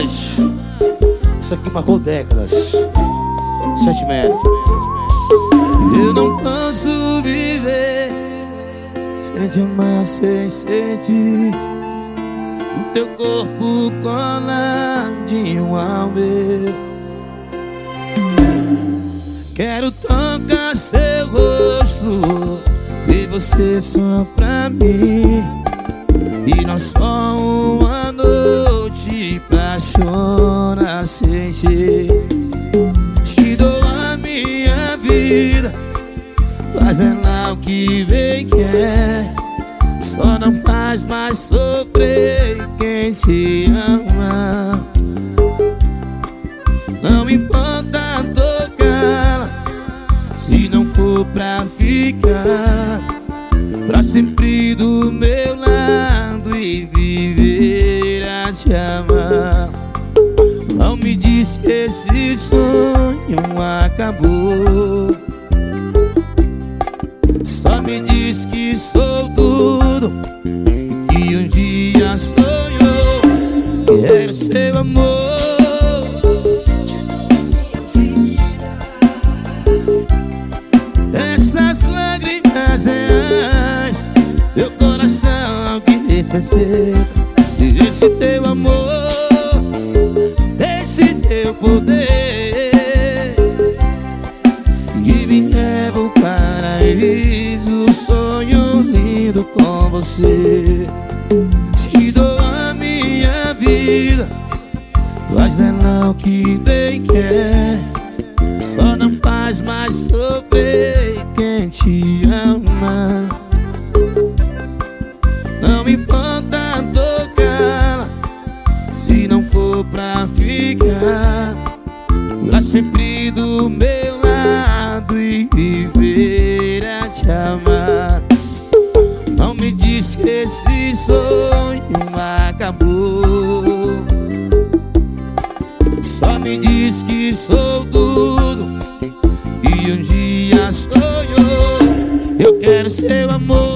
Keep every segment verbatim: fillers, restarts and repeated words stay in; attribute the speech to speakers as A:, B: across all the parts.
A: mais. Isso aqui marcou décadas. Sentimento.
B: Eu não posso viver sem te amar, sem sentir o teu corpo coladinho ao meu. Quero tocar seu rosto, ver você só pra mim, e não só uma noite pra chorar sem jeito. Te dou a minha vida, faz ela o que bem quer, só não faz mais sofrer quem te ama. Não importa tocar, se não for pra ficar pra sempre do meu lado e viver a te amar. Não me diz que esse sonho acabou, só me diz que sou tudo e que um dia sonhou. Quero seu amor, essas lágrimas reais, meu coração que necessita desse teu amor, desse teu poder, que me leva ao paraíso, sonho lindo com você. Te dou a minha vida, faz dela o que bem quer, só não faz mais sofrer quem te ama. Não importa tocar, se não for pra ficar lá sempre do meu lado e viver a te amar. Não me diz que esse sonho acabou, só me diz que sou tudo e um dia sonhou. Eu quero seu amor,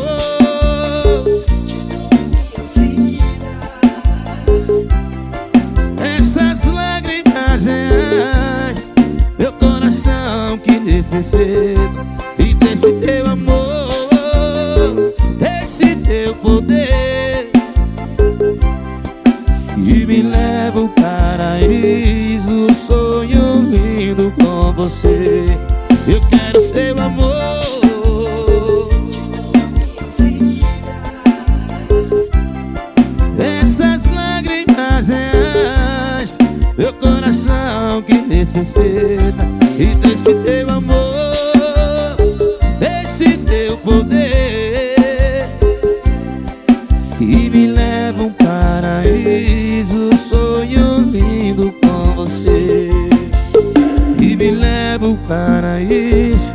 B: essas lágrimas reais, meu coração que necessita e desse teu amor, desse teu poder, e me leva ao paraíso, sonho lindo com você. Eu quero seu amor, essas lágrimas reais, meu coração que necessita e desse teu amor, desse teu poder, e me leva um paraíso, sonho lindo com você, e me leva um paraíso.